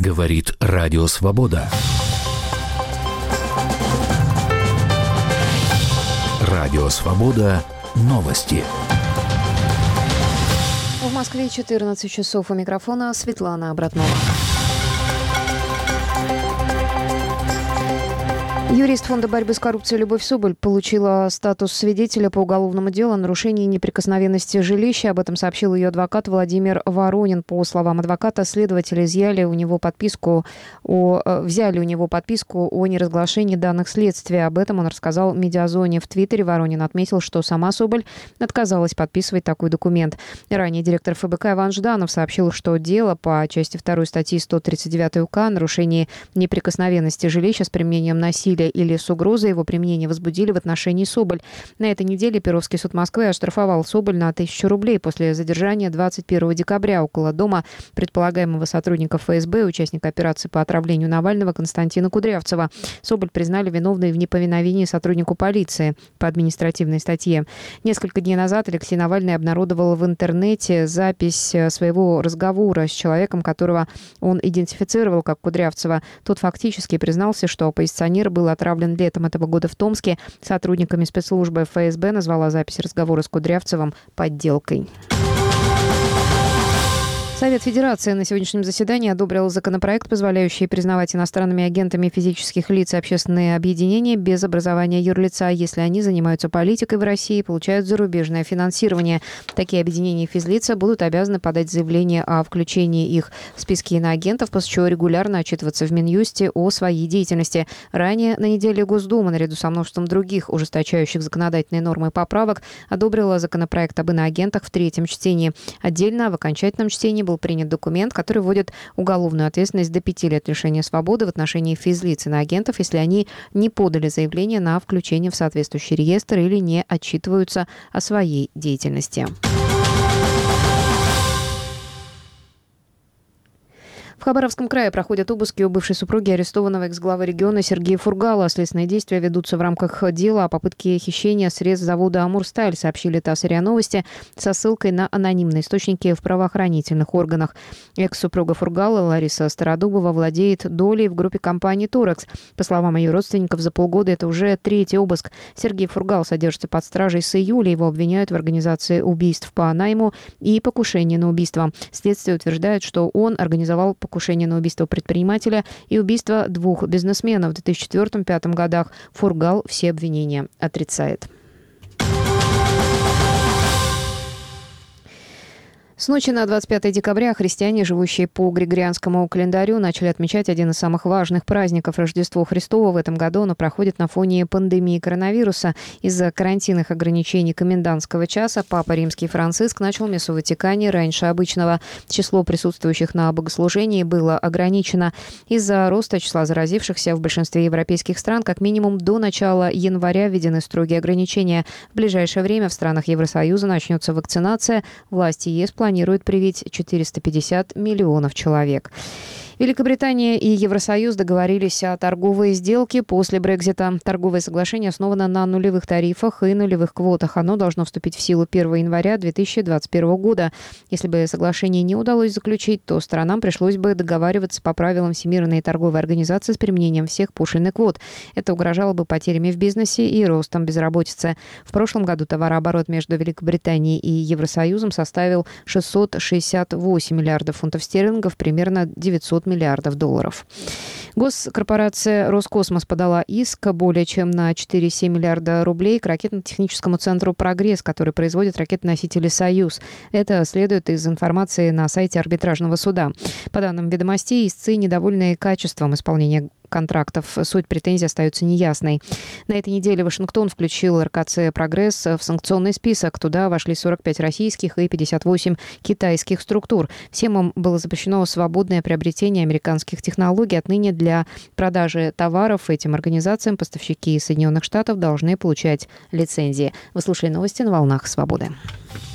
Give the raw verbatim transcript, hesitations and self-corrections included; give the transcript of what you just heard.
Говорит Радио Свобода. Радио Свобода. Новости. В Москве четырнадцать часов. У микрофона Светлана Обратнова. Юрист Фонда борьбы с коррупцией Любовь Соболь получила статус свидетеля по уголовному делу о нарушении неприкосновенности жилища. Об этом сообщил ее адвокат Владимир Воронин. По словам адвоката, следователи изъяли у него подписку о, взяли у него подписку о неразглашении данных следствия. Об этом он рассказал Медиазоне. В Твиттере Воронин отметил, что сама Соболь отказалась подписывать такой документ. Ранее директор эф бэ ка Иван Жданов сообщил, что дело по части второй статьи сто тридцать девять УК о нарушении неприкосновенности жилища с применением насилия или с угрозой его применения возбудили в отношении Соболь. На этой неделе Перовский суд Москвы оштрафовал Соболь на тысячу рублей после задержания двадцать первого декабря около дома предполагаемого сотрудника эф эс бэ, участника операции по отравлению Навального Константина Кудрявцева. Соболь признали виновной в неповиновении сотруднику полиции по административной статье. Несколько дней назад Алексей Навальный обнародовал в интернете запись своего разговора с человеком, которого он идентифицировал как Кудрявцева. Тот фактически признался, что оппозиционер был отравлен летом этого года в Томске. Сотрудниками спецслужбы эф эс бэ назвала запись разговора с Кудрявцевым подделкой. Совет Федерации на сегодняшнем заседании одобрил законопроект, позволяющий признавать иностранными агентами физических лиц и общественные объединения без образования юрлица, если они занимаются политикой в России и получают зарубежное финансирование. Такие объединения и физлица будут обязаны подать заявление о включении их в списки иноагентов, после чего регулярно отчитываться в Минюсте о своей деятельности. Ранее на неделе Госдума, наряду со множеством других ужесточающих законодательные нормы поправок, одобрила законопроект об иноагентах в третьем чтении. Отдельно в окончательном чтении был принят документ, который вводит уголовную ответственность до пяти лет лишения свободы в отношении физлиц и иноагентов, если они не подали заявление на включение в соответствующий реестр или не отчитываются о своей деятельности. В Хабаровском крае проходят обыски у бывшей супруги арестованного экс-главы региона Сергея Фургала. Следственные действия ведутся в рамках дела о попытке хищения средств завода «Амурсталь», сообщили ТАСС и РИА Новости со ссылкой на анонимные источники в правоохранительных органах. Экс-супруга Фургала Лариса Стародубова владеет долей в группе компании «Торекс». По словам ее родственников, за полгода это уже третий обыск. Сергей Фургал содержится под стражей с июля. Его обвиняют в организации убийств по найму и покушении на убийство. Следствие утверждает, что он организовал покушение покушение на убийство предпринимателя и убийство двух бизнесменов в две тысячи четвёртом — две тысячи пятом годах. Фургал все обвинения отрицает. С ночи на двадцать пятое декабря христиане, живущие по григорианскому календарю, начали отмечать один из самых важных праздников — Рождество Христово. В этом году оно проходит на фоне пандемии коронавируса. Из-за карантинных ограничений комендантского часа Папа Римский Франциск начал мессу в Ватикане раньше обычного. Число присутствующих на богослужении было ограничено. Из-за роста числа заразившихся в большинстве европейских стран как минимум до начала января введены строгие ограничения. В ближайшее время в странах Евросоюза начнется вакцинация. Власти ЕС планирует привить четыреста пятьдесят миллионов человек. Великобритания и Евросоюз договорились о торговой сделке после Брексита. Торговое соглашение основано на нулевых тарифах и нулевых квотах. Оно должно вступить в силу первого января две тысячи двадцать первого года. Если бы соглашение не удалось заключить, то сторонам пришлось бы договариваться по правилам Всемирной торговой организации с применением всех пошлин и квот. Это угрожало бы потерями в бизнесе и ростом безработицы. В прошлом году товарооборот между Великобританией и Евросоюзом составил шестьсот шестьдесят восемь миллиардов фунтов стерлингов, примерно девятьсот миллиардов долларов. Госкорпорация «Роскосмос» подала иск более чем на четыре целых семь десятых миллиарда рублей к ракетно-техническому центру «Прогресс», который производит ракетоносители «Союз». Это следует из информации на сайте арбитражного суда. По данным «Ведомостей», истцы недовольны качеством исполнения контрактов. Суть претензий остается неясной. На этой неделе Вашингтон включил эр ка цэ «Прогресс» в санкционный список. Туда вошли сорок пять российских и пятьдесят восемь китайских структур. Всем им было запрещено свободное приобретение американских технологий. Отныне для продажи товаров этим организациям поставщики из Соединенных Штатов должны получать лицензии. Вы слушали новости на волнах «Свободы».